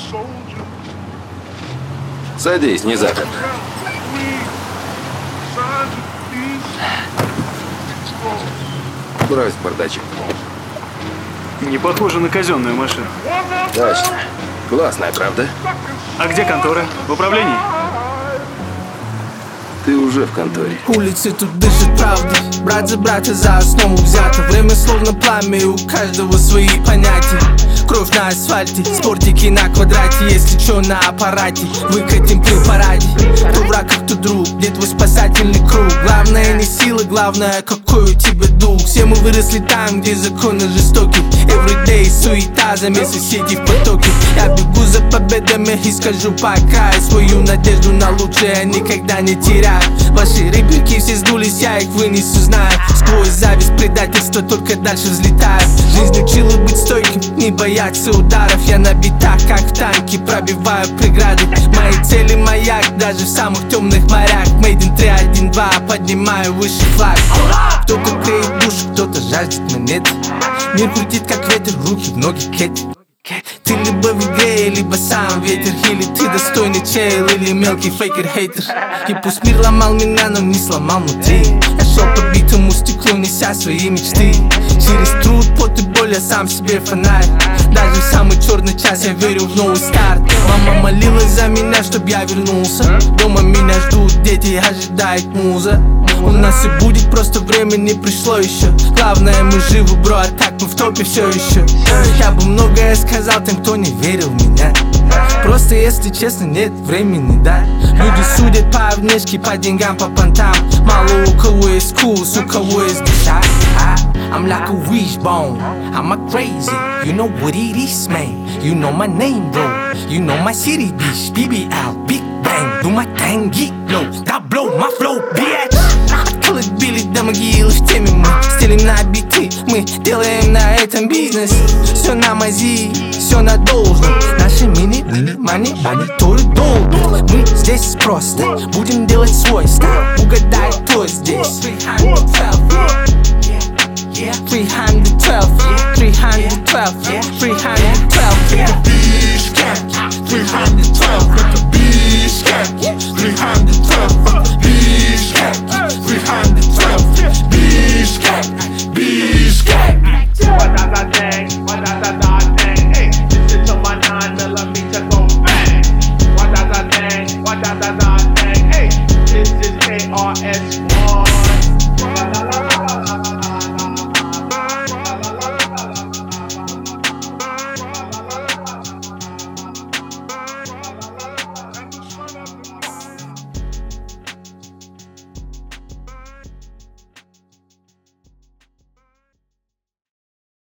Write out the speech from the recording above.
Садись, не запер. Брось бардачок. Не похоже на казенную машину. Точно. Классная, правда? А где контора? В управлении? Ты уже в конторе. Улицы тут дышат правдой. Брат за брата за основу взято. Время словно пламя, и у каждого свои понятия. Кровь на асфальте, спортики на квадрате. Если чё на аппарате, выкатим при параде. Кто враг, а кто друг, где твой спасательный круг? Главное не сила, главное какой у тебя дух. Все мы выросли там, где законы жестоки. Everyday суета, замес соседей в потоке. Я бегу за победами и скажу пока. И свою надежду на лучшее я никогда не теряю. Ваши реплики все сдулись, я их вынесу, знаю. Сквозь зависть, предательство, только дальше взлетаю. Жизнь учила быть стойким, не бояться ударов. Я на битах, как в танке, пробиваю преграды. Мои цели маяк, даже в самых темных морях. Made in 3-1-2, поднимаю выше флаг. Кто-то клеит душу, кто-то жаждет монеты. Мир крутит как ветер, руки в ноги кети. Ты либо в игре, либо сам ветер. Или ты достойный чел, или мелкий фейкер-хейтер. И пусть мир ломал меня, но не сломал внутри. Я шел по битому стеклу, неся свои мечты. Через труд, пот и боль я сам себе фонарь. Даже в самый черный час я верю в новый старт. Мама молилась за меня, чтоб я вернулся. Дома меня ждут дети, ожидает муза. У нас и будет, просто время не пришло еще. Главное, мы живы, бро, а так мы в топе все еще. Я бы многое сказал тем, кто не верил в меня. Просто, если честно, нет времени, да. Люди судят по внешке, по деньгам, по понтам. Мало у кого есть вкус, у кого есть душа. I'm like a wishbone, I'm a crazy. You know what it is, man. You know my name, bro. You know my city, bitch. BBL, Big Bang. Do my thing, get low. That blow my flow, bitch. Колыбели до могилы, в теме мы стелим на биты. Мы делаем на этом бизнес. Все на мази, все на должном. Наши мониторы долбят. Мы здесь просто будем делать свой стайл. Угадай, кто здесь. 312, 312, 312, 300.